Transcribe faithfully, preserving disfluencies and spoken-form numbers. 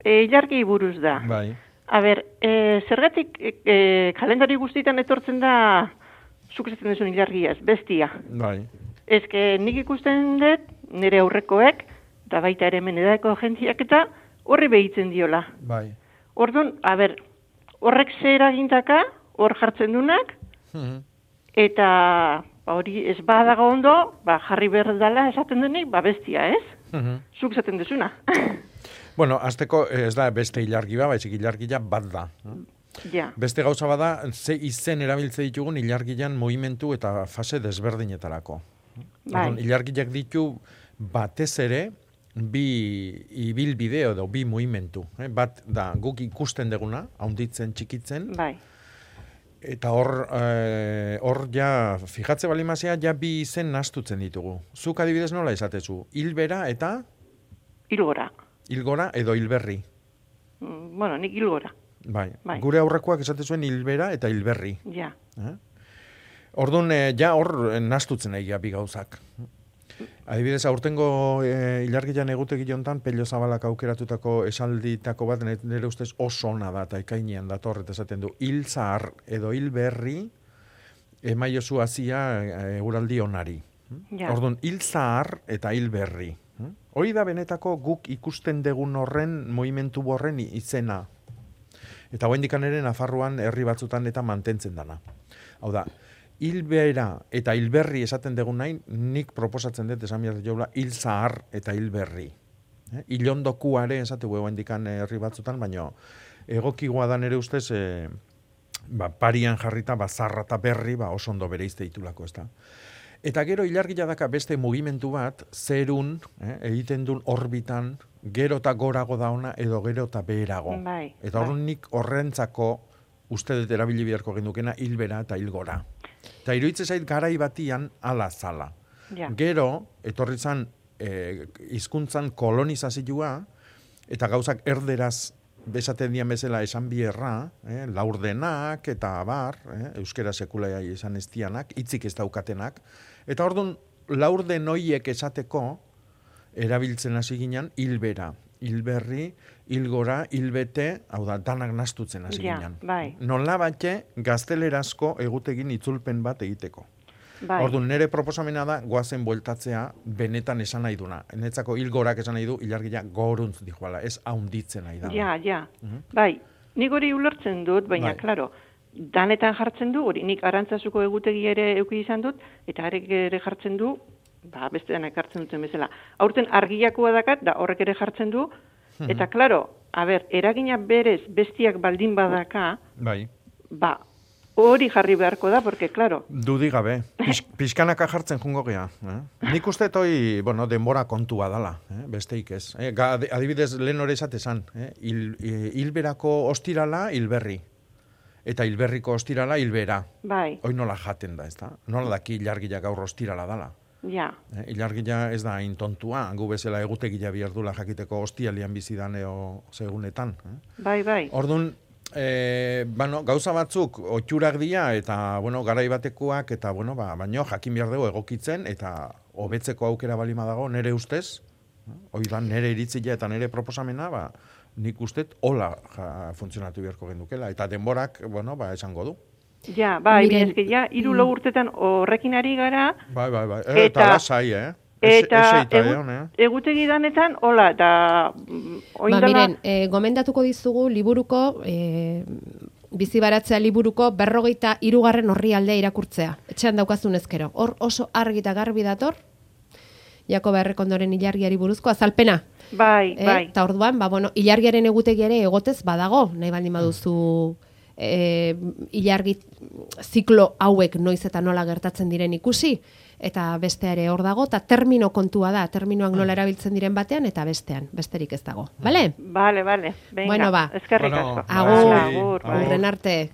E, ilargi buruz da. Bai. A ber, e, zergatik e, kalendari guztietan etortzen da, zuk esaten duzun ilargiaz, bestia. Bai. Ez que nik ikusten dut, nire aurrekoek, eta baita ere hemen edako jentiak eta horri behitzen diola. Bai. Orduan, a ber, horrek zer eragindaka, hor jartzen dunak, Mhm. eta ba, hori ez badago ondo, ba, jarri behar dela esaten denik, ba bestia, ez? Mhm. Zuk esaten duzuna. Bueno, azteko ez da beste ilargi bat, baizik ilargia bat da. Ja. Beste gauza bada, ze izen erabiltze ditugun ilargian movimentu eta fase desberdinetarako. Bai. Orduan, ilargiak ditu batez ere bi ibilbide edo bi movimentu. Eh? Bat da guk ikusten deguna, haunditzen, txikitzen, Bai. eta hor, eh, hor ja, fijatze balimazia, ja bi izen nastutzen ditugu. Zuk adibidez nola esatezu? Hilbera eta Hilgora. hilgora edo hilberri. Mm, Bueno, nik hilgora. Bai. Bai. Gure aurrekoak esate zuen hilbera eta hilberri. Ja. Eh? Orduan, eh, ja hor eh, nastutzen egia bi gauzak. Adibidez, aurtengo eh, ilargian egutegi jontan, Pello Zabalak aukeratutako esalditako bat, nire nire ustez oso ona da, eta ekainean dator, eta esaten du, hil zahar edo hil berri emaiozu hazia eh, eguraldi onari. Ja. Orduan, hil zahar eta hil berri. Hori da benetako guk ikusten degun horren, movimentu horren izena. Eta hoendikan ere Nafarroan herri batzutan eta mantentzen dana. Hau da, hilbera eta hilberri esaten dugun nahi, nik proposatzen dut esan behar jaula hil zahar eta hilberri. Eh? Ilondokuare esategu hoendikan herri batzutan, baina egokigoa da nere ustez eh, ba, parian jarrita bazarra eta berri ba, oso ondo bere izte ditulako, ez da. Eta gero ilargia daka beste mugimendu bat, zerun, eh, egiten duen orbitan, gero eta gorago dauna edo gero eta beherago. Bai, Eta bai. horren nik horrentzako uste dut erabili beharko gendukena hilbera eta hilgora. Eta iruditzen zait garai batian ala zala. Ja. Gero, etorri zan eh, hizkuntzan kolonizazioa, eta gauzak erderaz besaten dian bezala esan bierra, eh, laurdenak eta abar, eh, euskera sekula esan estianak, hitzik ez daukatenak, eta orduan laurden hoiek esateko erabiltzen hasi ginen hilbera, hilberri, hilgora, hilbete, hau da, danak nastutzen hasi Ja, ginen. bai. Nola batxe gaztelerazko egutegin itzulpen bat egiteko. Bai. Orduan, nire proposamena da goazen bueltatzea benetan esan nahi duna. Netzako hilgorak esan nahi du, ilargia goruntz dijoala, ez haunditzen nahi da. Ja, ja. Bai, nik hori ulertzen dut, baina, Bai. klaro, danetan jartzen du, hori nik arantzazuko egutegi ere euki izan dut, eta arek ere jartzen du, ba, beste denak jartzen duten bezala. Aurten argiakoa dakat, da horrek ere jartzen du, eta, klaro, a ber, eragina berez bestiak baldin badaka, Bai. ba, hori jarri beharko da, porque, klaro, Dudi gabe. Pix, pixkanaka jartzen jungo gea. Eh? Nik uste toi, bueno, denbora kontua dala, eh? besteik ez. Eh? Ga, adibidez, lehen hori esan, eh? Il, eh, hilberako ostirala, hilberri. Eta hilberriko ostirala, hilbera. bai, Hoi nola jaten da, ez da? Nola daki ilargia gaur ostirala dala. ja, Eh? Ilargia ez da hain tontua, gu bezala egutegia bihardula jakiteko ostialian bizidan eo segunetan. Eh? bai, bai, Orduan, E, bueno, gauza batzuk otxurak dira eta bueno, garai batekoak eta bueno, ba, baino jakin behar dugu egokitzen eta hobetzeko aukera balima dago nere ustez, hori da nere iritzia eta nere proposamena, ba, nik ustet hola ja, funtzionatu beharko gendukela eta denborak, bueno, ba, esango du. ja, bai, Miren- eske ja, hiru lau urtetan horrekin ari gara, Bai, bai, bai. E, eta Eta- lasai, eh? Ez- eta eseita, egu- egon, eh? egutegi danetan, hola, eta mm, Ba, oindala, miren, eh, gomendatuko dizugu liburuko, eh, bizi baratzea liburuko berrogeita hirugarren orrialdea irakurtzea. Etxean daukazun ezkero. Hor oso argi eta garbi dator, Jakoba Errekondoren ilargiari buruzko azalpena. bai, Eh? bai, Eta orduan, ba, bueno, ilargiaren egutegi ere egotez badago, nahi baldin baduzu eh, ilargi ziklo hauek noiz eta nola gertatzen diren ikusi, eta beste ere hor dago, eta termino kontua da, terminoak nola erabiltzen diren batean, eta bestean, besterik ez dago. Bale? bale, bale, venga, Bueno, ba. eskerrik Bueno, asko. Agur, Bai, agur, bai. aurren arte.